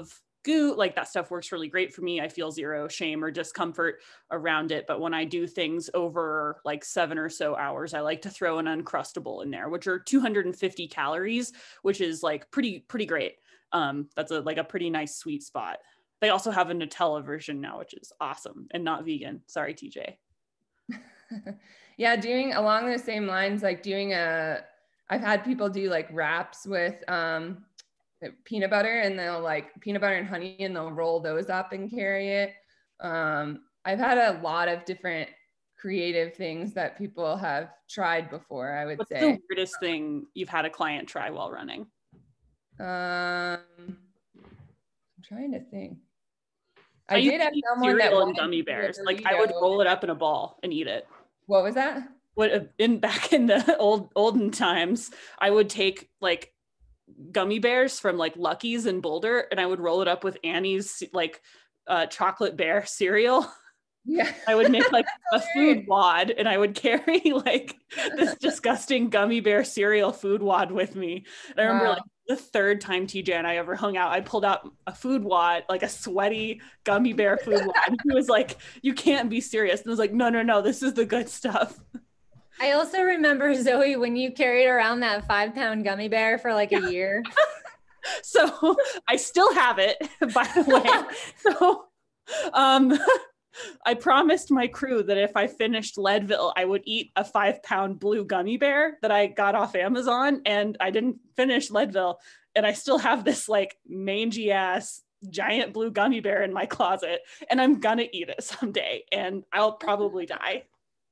gout, like that stuff works really great for me. I feel zero shame or discomfort around it. But when I do things over like seven or so hours, I like to throw an Uncrustable in there, which are two hundred fifty calories, which is like pretty, pretty great. Um, that's a like a pretty nice sweet spot. They also have a Nutella version now, which is awesome and not vegan. Sorry, T J. Yeah, doing along the same lines, like doing a, I've had people do like wraps with um, peanut butter, and they'll like peanut butter and honey, and they'll roll those up and carry it. Um, I've had a lot of different creative things that people have tried before, I would What's say. the weirdest thing you've had a client try while running? Um, I'm trying to think. I, I used did to have eat someone that cereal and wanted gummy to do a bears. Like I would burrito. roll it up in a ball and eat it. What was that? What in back in the old olden times, I would take like gummy bears from like Lucky's in Boulder, and I would roll it up with Annie's like uh, chocolate bear cereal. Yeah. I would make like a food wad, and I would carry like this disgusting gummy bear cereal food wad with me. And I remember Wow. like the third time T J and I ever hung out, I pulled out a food wad, like a sweaty gummy bear food wad. And he was like, "You can't be serious." And I was like, "No, no, no, this is the good stuff." I also remember, Zoe, when you carried around that five pound gummy bear for like a year. So I still have it, by the way. So um, I promised my crew that if I finished Leadville, I would eat a five pound blue gummy bear that I got off Amazon, and I didn't finish Leadville. And I still have this like mangy ass giant blue gummy bear in my closet, and I'm gonna eat it someday, and I'll probably die.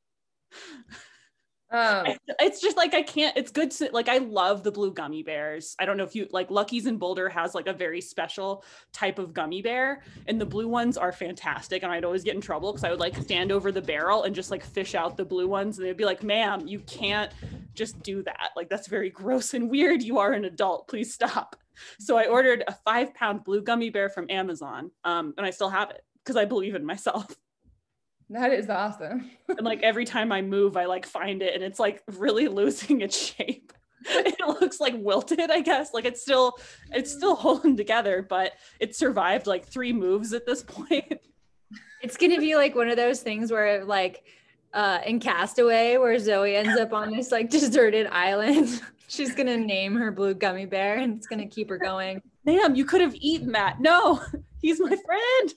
Um, It's just like I can't, it's good to like, I love the blue gummy bears. I don't know if you like Lucky's in Boulder has like a very special type of gummy bear, and the blue ones are fantastic. And I'd always get in trouble because I would like stand over the barrel and just like fish out the blue ones, and they'd be like, "Ma'am, you can't just do that. Like that's very gross and weird. You are an adult. Please stop." So I ordered a five pound blue gummy bear from Amazon, um, and I still have it because I believe in myself. that is awesome. And like every time I move, I like find it, and it's like really losing its shape. It looks like wilted, I guess. Like it's still, it's still holding together, but it survived like three moves at this point. It's going to be like one of those things where like uh, in Castaway, where Zoe ends up on this like deserted island. She's going to name her blue gummy bear, and it's going to keep her going. Ma'am, you could have eaten that. No, he's my friend.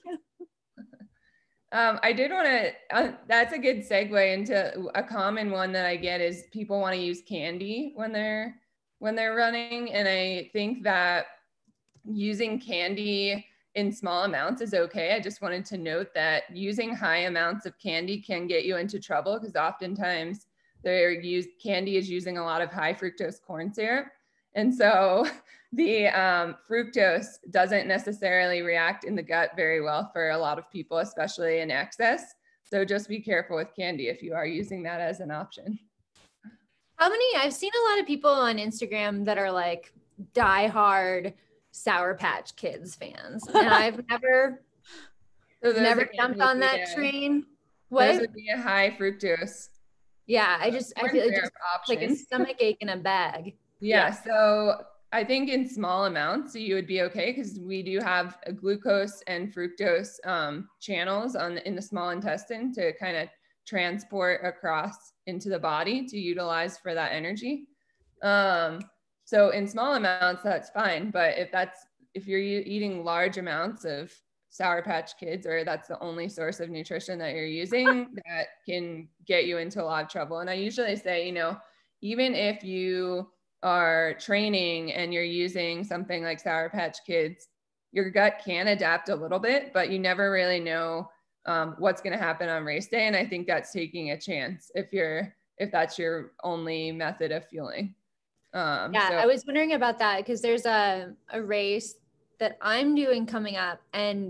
Um, I did want to, uh, that's a good segue into a common one that I get is people want to use candy when they're, when they're running. And I think that using candy in small amounts is okay. I just wanted to note that using high amounts of candy can get you into trouble, because oftentimes they're used, candy is using a lot of high fructose corn syrup. And so the um, fructose doesn't necessarily react in the gut very well for a lot of people, especially in excess. So just be careful with candy if you are using that as an option. How many, I've seen a lot of people on Instagram that are like diehard Sour Patch Kids fans. And I've never, So those never again jumped would on be that a- train. Those What? would be a high fructose. Yeah, I just, I corn feel it syrup just like a option. stomach ache in a bag. Yeah, Yeah. so I think in small amounts, you would be okay, because we do have a glucose and fructose um, channels on in the small intestine to kind of transport across into the body to utilize for that energy. Um, so in small amounts, that's fine. But if that's, if you're e- eating large amounts of Sour Patch Kids, or that's the only source of nutrition that you're using, that can get you into a lot of trouble. And I usually say, you know, even if you are training and you're using something like Sour Patch Kids, your gut can adapt a little bit, but you never really know um, what's going to happen on race day. And I think that's taking a chance if you're, if that's your only method of fueling. Um, Yeah, so- I was wondering about that because there's a, a race that I'm doing coming up, and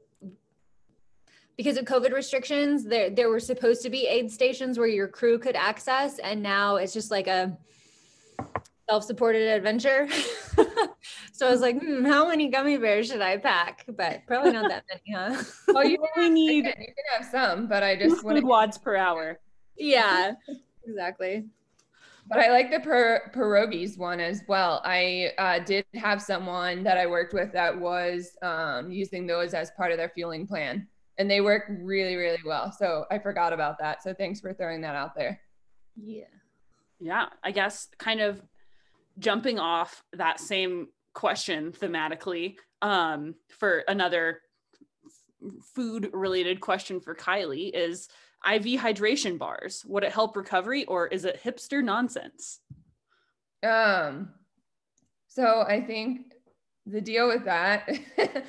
because of COVID restrictions, there there were supposed to be aid stations where your crew could access, and now it's just like a self-supported adventure. So I was like, hmm, how many gummy bears should I pack? But probably not that many, huh? well, you We need again, you can have some, but I two just want food wads per hour. Yeah, exactly. but I like the per- pierogies one as well. I uh, did have someone that I worked with that was um, using those as part of their fueling plan, and they work really, really well. So I forgot about that. So thanks for throwing that out there. Yeah. Yeah, I guess kind of jumping off that same question thematically, um, for another food related question for Kylie is I V hydration bars. Would it help recovery or is it hipster nonsense? Um, so I think the deal with that, um,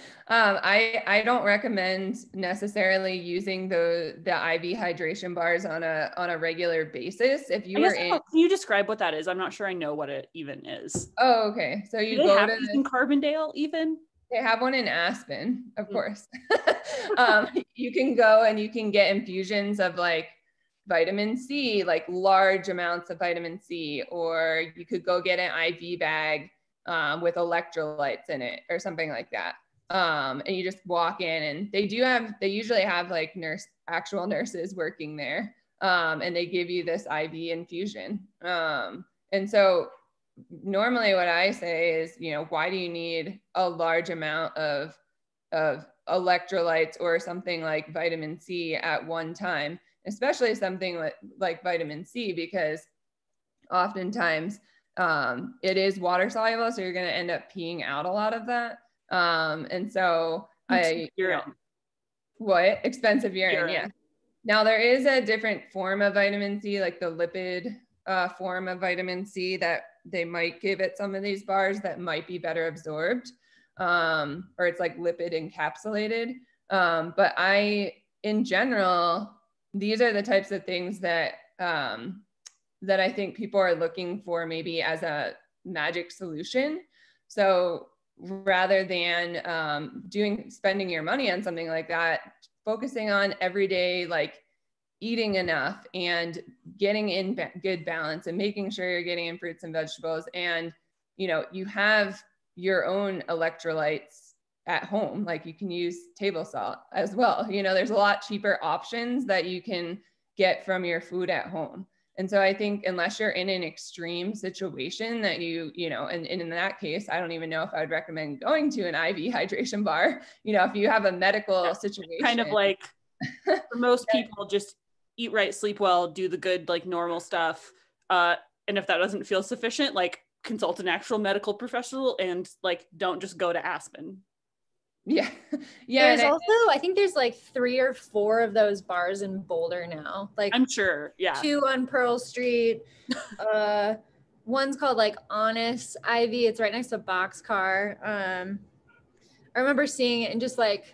I I don't recommend necessarily using the the I V hydration bars on a on a regular basis. If you I were guess, in, can you describe what that is? I'm not sure I know what it even is. oh, okay. So Do you they go have to these in Carbondale even? They have one in Aspen, of Mm. course. um, you can go and you can get infusions of like vitamin C, like large amounts of vitamin C, or you could go get an I V bag um, with electrolytes in it or something like that. Um, and you just walk in and they do have, they usually have like nurse, actual nurses working there. Um, and they give you this I V infusion. Um, and so normally what I say is, you know, why do you need a large amount of, of electrolytes or something like vitamin C at one time, especially something like, like vitamin C, because oftentimes um, it is water soluble. So you're going to end up peeing out a lot of that. Um, and so I, you know, what expensive urine, urine. Yeah. Now there is a different form of vitamin C, like the lipid uh, form of vitamin C that they might give at some of these bars that might be better absorbed, um, or it's like lipid encapsulated. Um, but I, in general, these are the types of things that um, that I think people are looking for maybe as a magic solution. So rather than um, doing spending your money on something like that, focusing on everyday like eating enough and getting in ba- good balance and making sure you're getting in fruits and vegetables, and you know you have your own electrolytes at home, like you can use table salt as well. You know, there's a lot cheaper options that you can get from your food at home. And so I think unless you're in an extreme situation that you, you know, and, and in that case, I don't even know if I would recommend going to an I V hydration bar. You know, if you have a medical yeah, situation. Kind of like for most people, just eat right, sleep well, do the good, like normal stuff. Uh, and if that doesn't feel sufficient, like consult an actual medical professional and like, don't just go to Aspen. Yeah. Yeah. There's also, I, I think there's like three or four of those bars in Boulder now. Like I'm sure. Yeah. Two on Pearl Street. uh, one's called like Honest I V. It's right next to Boxcar. Um, I remember seeing it and just like,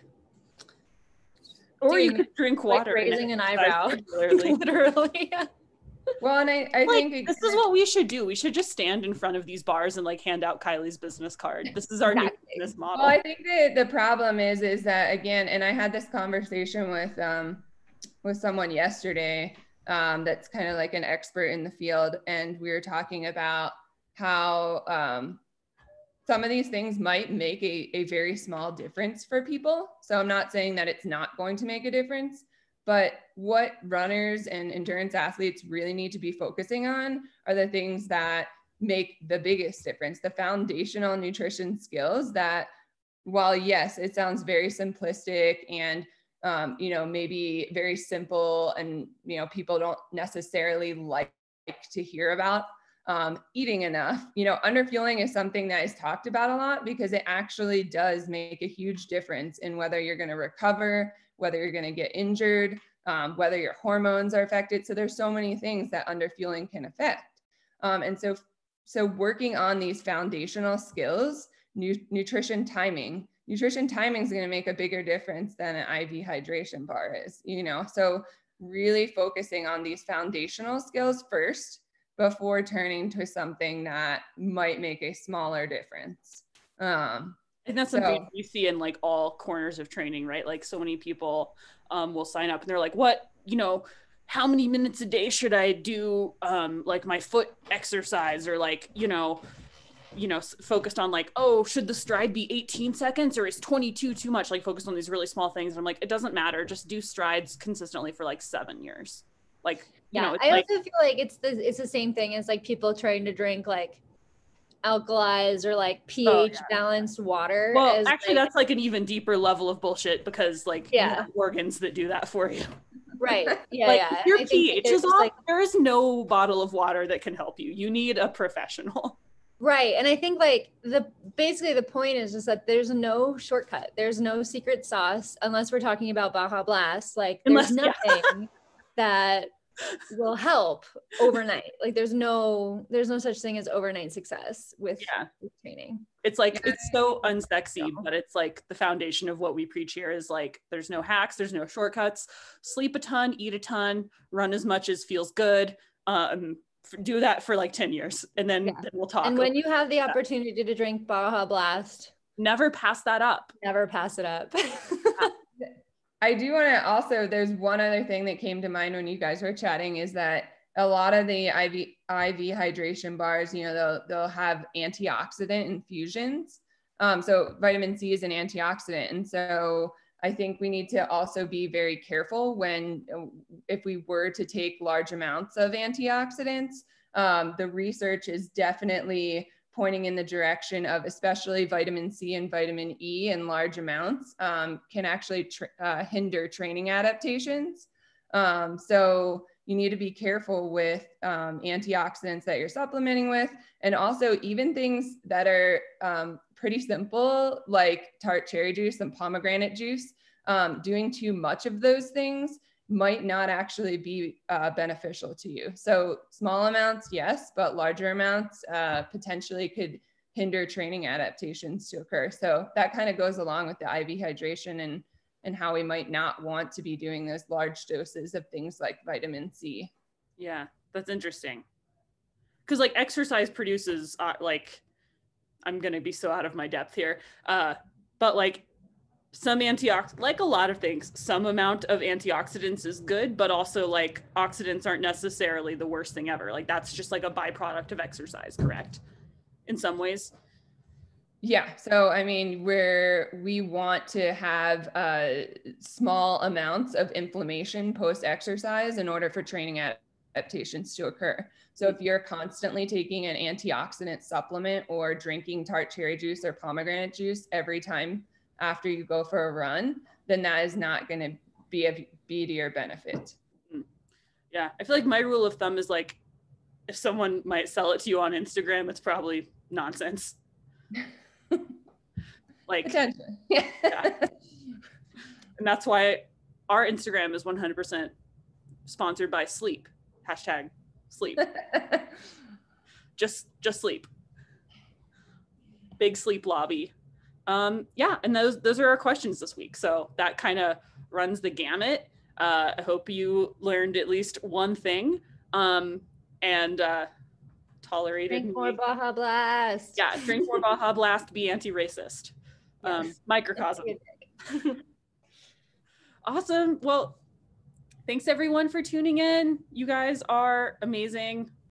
or you could drink water. Like raising an eyebrow. Literally. Well, and I, I like, think it, this is what we should do. We should just stand in front of these bars and like hand out Kylie's business card. This is our exactly. new business model. Well, I think that the problem is, is that again, and I had this conversation with, um, with someone yesterday um, that's kind of like an expert in the field. And we were talking about how um, some of these things might make a, a very small difference for people. So I'm not saying that it's not going to make a difference, but what runners and endurance athletes really need to be focusing on are the things that make the biggest difference, the foundational nutrition skills that, while yes, it sounds very simplistic and, um, you know, maybe very simple and, you know, people don't necessarily like to hear about um, eating enough, you know, underfueling is something that is talked about a lot because it actually does make a huge difference in whether you're going to recover, whether you're going to get injured, um, whether your hormones are affected. So there's so many things that underfueling can affect. Um, and so, so working on these foundational skills, nu- nutrition timing, nutrition timing is going to make a bigger difference than an I V hydration bar is, you know? So really focusing on these foundational skills first before turning to something that might make a smaller difference. Um, And that's something so, you see in like all corners of training, right? Like so many people um, will sign up and they're like, what, you know, how many minutes a day should I do um, like my foot exercise or like, you know, you know, focused on like, oh, should the stride be eighteen seconds or is twenty-two too much? Like focused on these really small things. And I'm like, it doesn't matter. Just do strides consistently for like seven years. Like, you Yeah, know, it's I like, also feel like it's the it's the same thing as like people trying to drink like alkalized or like pH Oh, yeah. balanced water. well, as, actually, like, that's like an even deeper level of bullshit because like you Yeah. have organs that do that for you. right. Yeah, Like yeah. if your I think that pH there's is just, off, like, there is no bottle of water that can help you. You need a professional. right. And I think like the basically the point is just that there's no shortcut. There's no secret sauce unless we're talking about Baja Blast. Like there's Unless- yeah. nothing that will help overnight. Like there's no there's no such thing as overnight success with, Yeah. with training. It's like, Yeah. it's so unsexy, No. but it's like the foundation of what we preach here is like, there's no hacks, there's no shortcuts. Sleep a ton, eat a ton, run as much as feels good. Um, f- do that for like ten years and then, Yeah. then we'll talk. And when you have the opportunity to drink Baja Blast, Never pass that up. never pass it up. I do want to also, there's one other thing that came to mind when you guys were chatting is that a lot of the I V, I V hydration bars, you know, they'll, they'll have antioxidant infusions. Um, so vitamin C is an antioxidant. And so I think we need to also be very careful when, if we were to take large amounts of antioxidants, um, the research is definitely pointing in the direction of especially vitamin C and vitamin E in large amounts um, can actually tr- uh, hinder training adaptations. Um, so you need to be careful with um, antioxidants that you're supplementing with, and also even things that are um, pretty simple like tart cherry juice and pomegranate juice. Um, doing too much of those things might not actually be uh, beneficial to you. So small amounts, yes, but larger amounts uh, potentially could hinder training adaptations to occur. So that kind of goes along with the I V hydration and, and how we might not want to be doing those large doses of things like vitamin C. Yeah, that's interesting. Because like exercise produces uh, like, I'm going to be so out of my depth here, uh, but like some antioxidants, like a lot of things, some amount of antioxidants is good, but also like oxidants aren't necessarily the worst thing ever. Like that's just like a byproduct of exercise, correct? In some ways. Yeah. So, I mean, where we want to have uh, small amounts of inflammation post-exercise in order for training adaptations to occur. So if you're constantly taking an antioxidant supplement or drinking tart cherry juice or pomegranate juice every time after you go for a run, then that is not going to be a be to your benefit. Yeah, I feel like my rule of thumb is like, if someone might sell it to you on Instagram, it's probably nonsense. Like, Potentially. Yeah. And that's why our Instagram is one hundred percent sponsored by Sleep. Hashtag sleep. just just sleep. Big sleep lobby. Um, yeah, and those those are our questions this week. So that kind of runs the gamut. Uh, I hope you learned at least one thing um, and uh, tolerated. Drink more me. Baja Blast. Yeah, drink more Baja Blast, be anti-racist. Um, Yes. microcosm. Awesome. Well, thanks everyone for tuning in. You guys are amazing.